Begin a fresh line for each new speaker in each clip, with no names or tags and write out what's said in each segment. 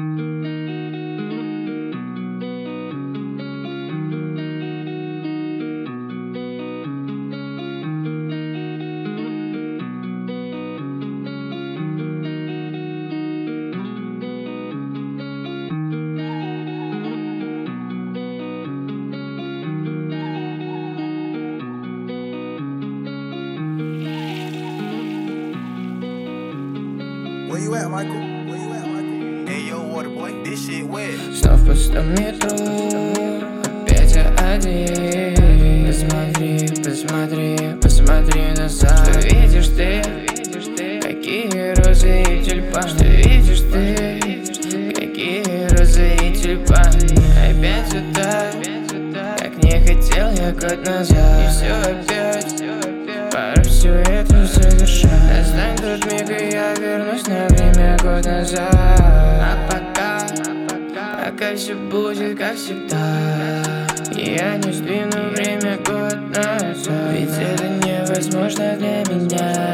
Where you at, Michael? Where you at, Michael? Hey, yo, Waterboy, this shit wet.
Снова в пустом метро, опять я один. Посмотри, посмотри, посмотри назад. Что видишь ты? Какие розы и тюльпаны. Что видишь ты? Какие розы и тюльпаны. Опять сюда, как не хотел я год назад. И все опять, пора все это завершать. Остань тот миг, и я вернусь на время год назад. А пока все будет как всегда. Я не сдвину время год назад, ведь это невозможно для меня.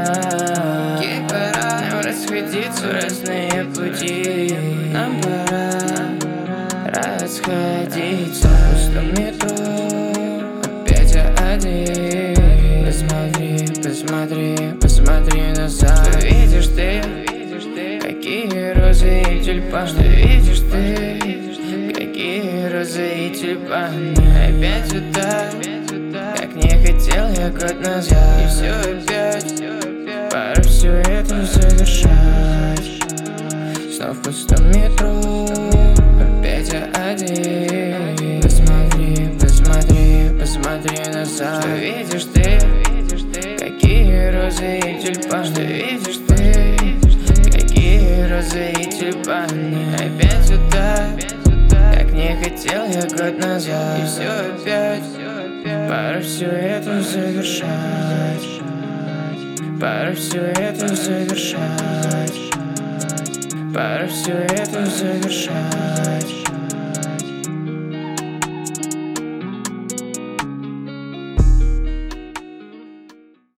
Пора нам расходиться в разные пути. Нам пора расходиться в пустом метро. Опять я один. Посмотри, посмотри, посмотри назад. Что видишь ты? Какие розы и тюльпаны. Что видишь ты? Какие розы и тюльпаны. Опять сюда, как не хотел я год назад. И все опять, пора все это завершать. Снова в пустом метро, опять я один. Посмотри, посмотри, посмотри назад. Что видишь ты? Какие розы и тюльпаны. Что видишь ты? Какие розы и тюльпаны. Опять сюда, как не хотел я год назад. И все опять, пора все это завершать. Пора все это завершать. Пора все это завершать.